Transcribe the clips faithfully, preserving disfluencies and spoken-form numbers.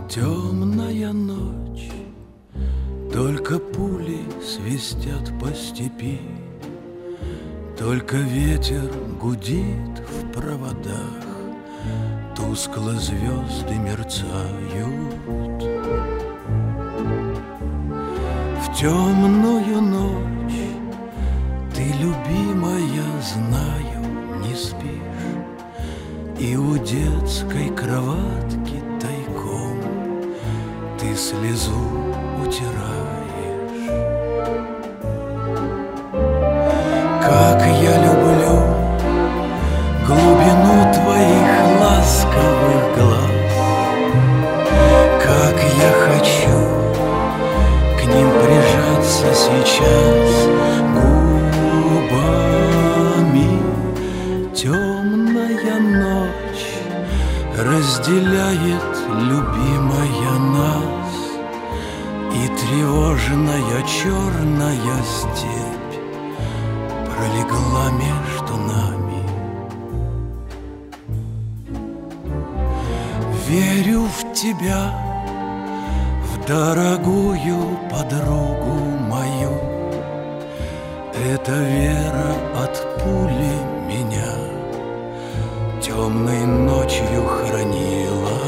Темная ночь, только пули свистят по степи, только ветер гудит в проводах, тускло звезды мерцают. В темную ночь ты, любимая, знаю, не спишь, и у детской кроватки тайком ты слезу утираешь. Как я люблю глубину твоих ласковых глаз, как я хочу к ним прижаться сейчас губами. Темная ночь разделяет, любимая, нас, и тревожная черная степь пролегла между нами. Верю в тебя, в дорогую подругу мою. Эта вера от пули меня темной ночью хранила.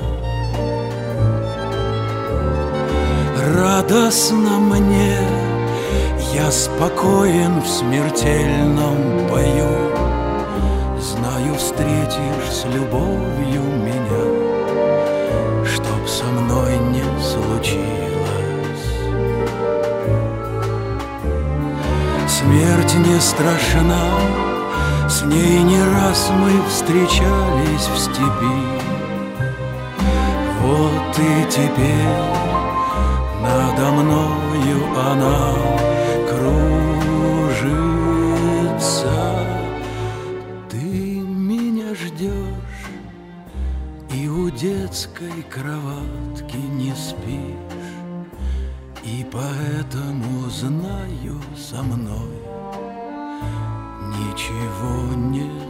Радостно мне, я спокоен в смертельном бою. Знаю, встретишь с любовью меня, чтоб со мной не случилось. Смерть не страшна, с ней не раз мы встречались в степи. Вот и теперь надо мною она кружится. Ты меня ждешь и у детской кроватки не спишь, и поэтому знаю, со мной ничего не